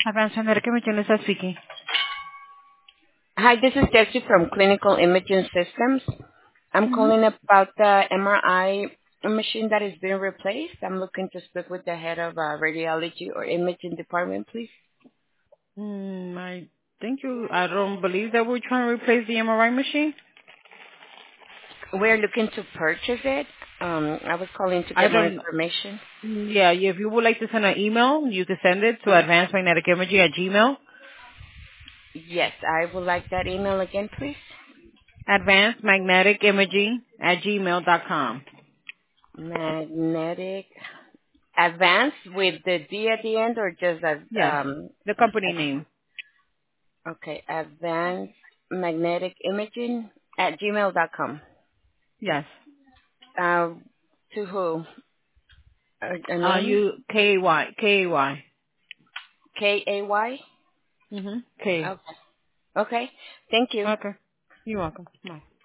Advanced Medical Imaging is speaking. Hi, this is Jessie from Clinical Imaging Systems. I'm calling about the MRI machine that is being replaced. I'm looking to speak with the head of radiology or imaging department, please. I don't believe that we're trying to replace the MRI machine. We're looking to purchase it. I was calling to I get more don't, information. yeah, if you would like to send an email, you can send it to advancedmagneticimaging@gmail. Yes, I would like that email again, please. advancedmagneticimaging@gmail.com. Magnetic Advance with the D at the end or just as, Yes, the company name. okay, Advanced Magnetic Imaging at gmail.com. Yes. To who? A name? You K-A-Y, K-A-Y. Kay? K. Okay. Okay. Thank you. Okay. You're welcome. Bye.